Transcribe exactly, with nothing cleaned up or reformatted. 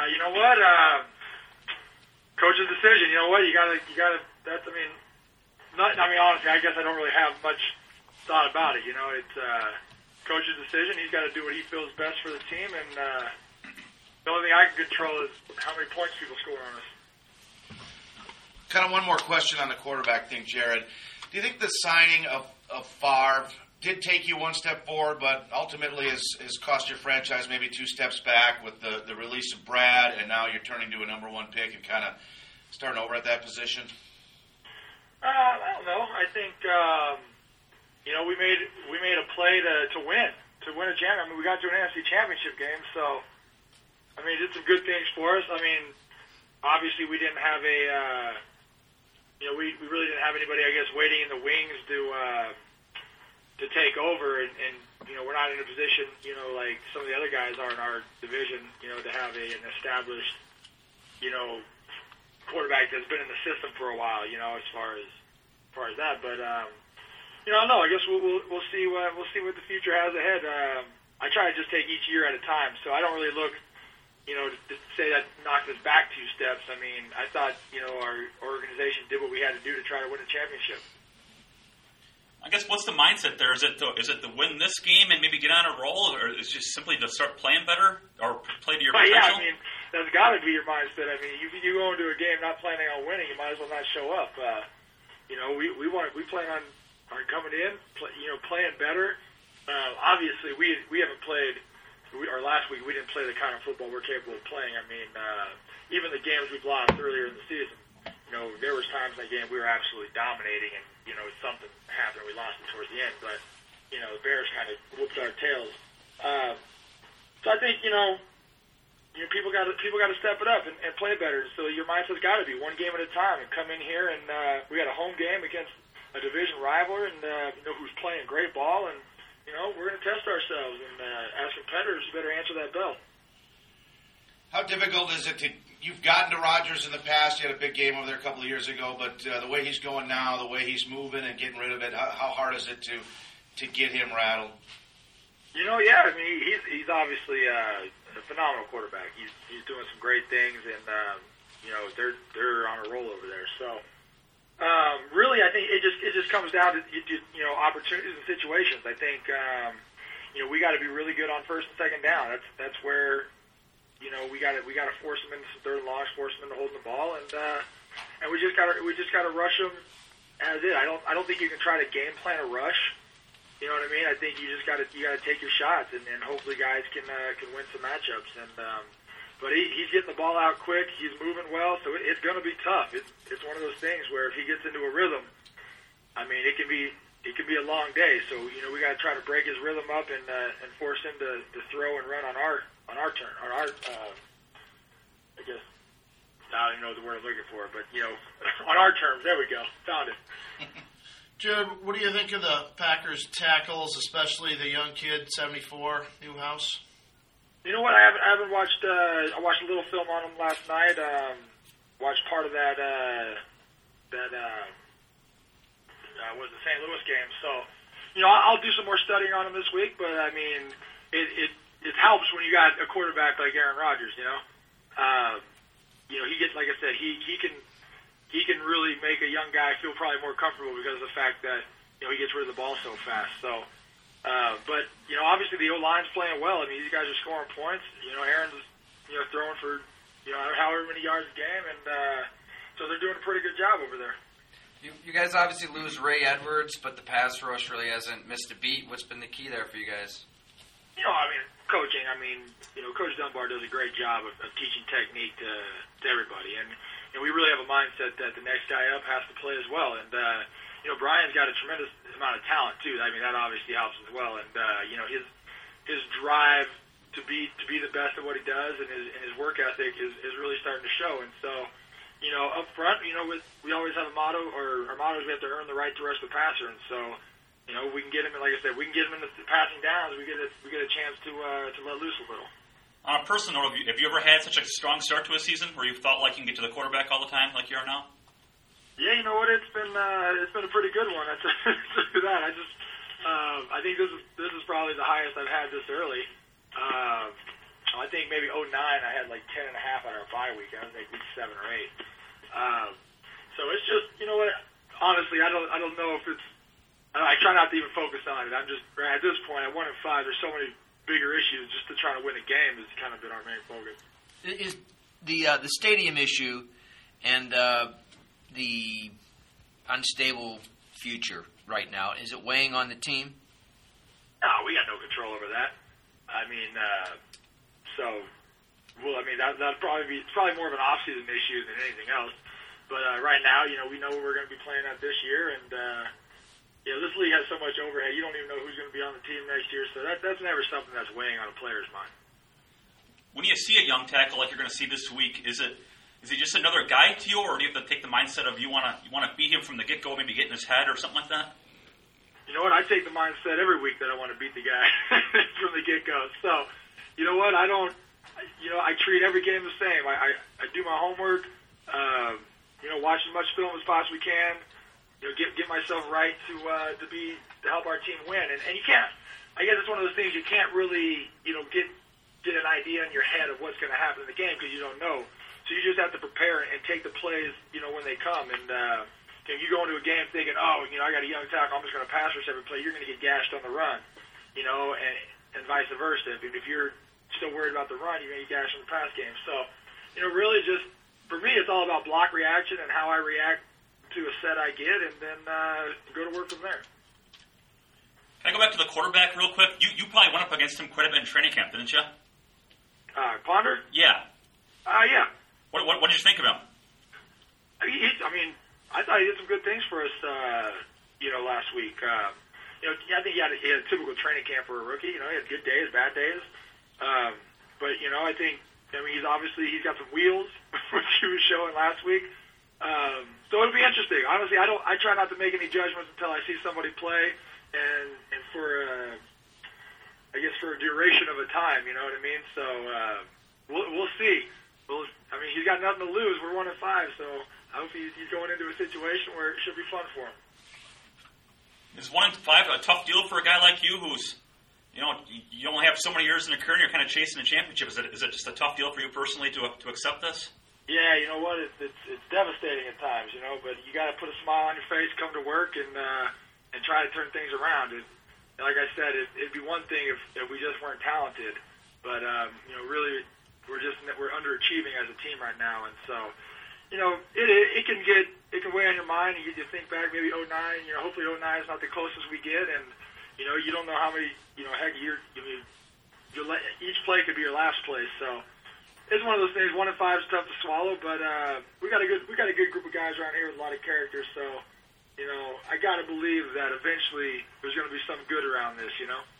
Uh, you know what? Uh, coach's decision. You know what? You gotta, you gotta. That's. I mean, not. I mean, honestly, I guess I don't really have much thought about it. You know, it's uh, coach's decision. He's got to do what he feels best for the team, and uh, the only thing I can control is how many points people score on us. Kind of one more question on the quarterback thing, Jared. Do you think the signing of, of Favre did take you one step forward, but ultimately has, has cost your franchise maybe two steps back with the, the release of Brad, and now you're turning to a number one pick and kind of starting over at that position? Uh, I don't know. I think um, you know we made we made a play to, to win to win a championship. I mean, we got to an N F C Championship game, so I mean, did some good things for us. I mean, obviously we didn't have a uh, you know we, we really didn't have anybody, I guess, waiting in the wings to. Uh, to take over, and, and, you know, we're not in a position, you know, like some of the other guys are in our division, you know, to have a, an established, you know, quarterback that's been in the system for a while, you know, as far as, as far as that. But, um, you know, I don't know. I guess we'll, we'll, we'll see what, we'll see what the future has ahead. Um, I try to just take each year at a time, so I don't really look, you know, to, to say that knocked us back two steps. I mean, I thought, you know, our organization did what we had to do to try to win a championship. I guess what's the mindset there? Is it to, is it to win this game and maybe get on a roll, or is it just simply to start playing better or play to your well, potential? Yeah, I mean, that's got to be your mindset. I mean, you you go into a game not planning on winning, you might as well not show up. Uh, you know, we we want we plan on on coming in, play, you know, playing better. Uh, obviously, we we haven't played. We, our last week, we didn't play the kind of football we're capable of playing. I mean, uh, even the games we've lost earlier in the season, you know, there was times in that game we were absolutely dominating, and you know, something happened. We lost it towards the end, but you know, the Bears kind of whooped our tails. Uh, so I think you know, you know, people got to people got to step it up and, and play better. So your mindset's got to be one game at a time, and come in here and uh, we got a home game against a division rival, and uh, you know who's playing great ball, and you know we're going to test ourselves. And uh, as competitors, you better answer that bell. How difficult is it to? You've gotten to Rodgers in the past. You had a big game over there a couple of years ago, but uh, the way he's going now, the way he's moving and getting rid of it, how, how hard is it to to get him rattled? You know, yeah. I mean, he's he's obviously uh, a phenomenal quarterback. He's he's doing some great things, and um, you know they're they're on a roll over there. So um, really, I think it just it just comes down to you know opportunities and situations. I think um, you know we got to be really good on first and second down. That's that's where. You know, we got to we got to force them into some third and longs, force them into holding the ball, and uh, and we just got to we just got to rush them as is. I don't I don't think you can try to game plan a rush. You know what I mean? I think you just got to you got to take your shots, and, and hopefully guys can uh, can win some matchups. And um, but he, he's getting the ball out quick. He's moving well, so it, it's going to be tough. It's it's one of those things where if he gets into a rhythm, I mean, it can be it can be a long day. So you know we got to try to break his rhythm up and uh, and force him to, to throw and run on our. On our turn, on our, uh, I guess, I don't even know the word I'm looking for, but, you know, on our terms, there we go, found it. Jared, what do you think of the Packers tackles, especially the young kid, seventy-four, Newhouse? You know what, I haven't, I haven't watched, uh, I watched a little film on him last night, um, watched part of that, uh, that, uh, uh, was the Saint Louis game, so, you know, I'll do some more studying on him this week, but, I mean, it, it It helps when you got a quarterback like Aaron Rodgers, you know. Uh, you know, he gets, like I said, he he can he can really make a young guy feel probably more comfortable because of the fact that you know he gets rid of the ball so fast. So, uh, but you know, obviously the O line's playing well. I mean, these guys are scoring points. You know, Aaron's you know throwing for you know however many yards a game, and uh, so they're doing a pretty good job over there. You, you guys obviously lose Ray Edwards, but the pass rush really hasn't missed a beat. What's been the key there for you guys? You know, I mean, coaching, I mean, you know, Coach Dunbar does a great job of, of teaching technique to, to everybody. And, and we really have a mindset that the next guy up has to play as well. And, uh, you know, Brian's got a tremendous amount of talent, too. I mean, that obviously helps as well. And, uh, you know, his his drive to be to be the best at what he does and his, and his work ethic is, is really starting to show. And so, you know, up front, you know, with, we always have a motto, or our motto is we have to earn the right to rush the passer. And so, you know, we can get him, like I said, we can get him in the passing downs. We get a, we get a chance to uh, to let loose a little. On a personal note, have you, have you ever had such a strong start to a season where you felt like you can get to the quarterback all the time, like you are now? Yeah, you know what? It's been uh, it's been a pretty good one. That's that. I just uh, I think this is this is probably the highest I've had this early. Uh, I think maybe oh nine I had like ten and a half out of a bye week. I was like week seven or eight. Um, so it's just, you know what? Honestly, I don't I don't know if it's. I try not to even focus on it. I'm just at this point at one and five. There's so many bigger issues. Just to try to win a game has kind of been our main focus. Is the uh, the stadium issue and uh, the unstable future right now, is it weighing on the team? No, we got no control over that. I mean, uh, so, well, I mean, that, that'd probably be, it's probably more of an off-season issue than anything else. But uh, right now, you know, we know what we're going to be playing at this year, and, uh, you know, this league has so much overhead, you don't even know who's going to be on the team next year, so that, that's never something that's weighing on a player's mind. When you see a young tackle like you're going to see this week, is it is he just another guy to you, or do you have to take the mindset of you want to you want to beat him from the get-go, maybe get in his head or something like that? You know what? I take the mindset every week that I want to beat the guy from the get-go. So, you know what? I don't, you know, I treat every game the same. I, I, I do my homework, um, you know, watch as much film as possibly can, you know, get get myself right to uh, to be to help our team win. And, and you can't, I guess it's one of those things you can't really, you know, get get an idea in your head of what's going to happen in the game because you don't know. So you just have to prepare and take the plays, you know, when they come. And, uh, you know, you go into a game thinking, oh, you know, I got a young tackle, I'm just going to pass rush every play. You're going to get gashed on the run, you know, and, and vice versa. If, if you're still worried about the run, you're going to get gashed in the pass game. So, you know, really just, for me, it's all about block reaction and how I react to a set I get and then uh, go to work from there. Can I go back to the quarterback real quick? You you probably went up against him quite a bit in training camp, didn't you? Uh, Ponder? Yeah. Uh, yeah. What, what, what did you think of him? I mean, he, I mean, I thought he did some good things for us, uh, you know, last week. Um, you know, I think he had, a, he had a typical training camp for a rookie. You know, he had good days, bad days. Um, but, you know, I think, I mean, he's obviously, he's got some wheels, which he was showing last week. Um, so it'll be interesting. Honestly, I don't, I try not to make any judgments until I see somebody play and, and for, uh, I guess for a duration of a time, you know what I mean? So, uh, we'll, we'll see. We'll, I mean, he's got nothing to lose. We're one and five, so I hope he's, he's going into a situation where it should be fun for him. Is one and five a tough deal for a guy like you who's, you know, you only have so many years in a career and you're kind of chasing a championship? Is it, is it just a tough deal for you personally to to accept this? Yeah, you know what? It's it's, it's devastating at times, you know, but you got to put a smile on your face, come to work, and uh, and try to turn things around. It, like I said, it, it'd be one thing if, if we just weren't talented, but um, you know, really. We're just we're underachieving as a team right now, and so you know it it, it can get it can weigh on your mind. And you, you think back maybe oh nine, you know, hopefully oh nine is not the closest we get, and you know you don't know how many you know heck you're I mean you let each play could be your last play. So it's one of those things. One and five is tough to swallow, but uh, we got a good we got a good group of guys around here with a lot of character. So you know I got to believe that eventually there's going to be some good around this. You know.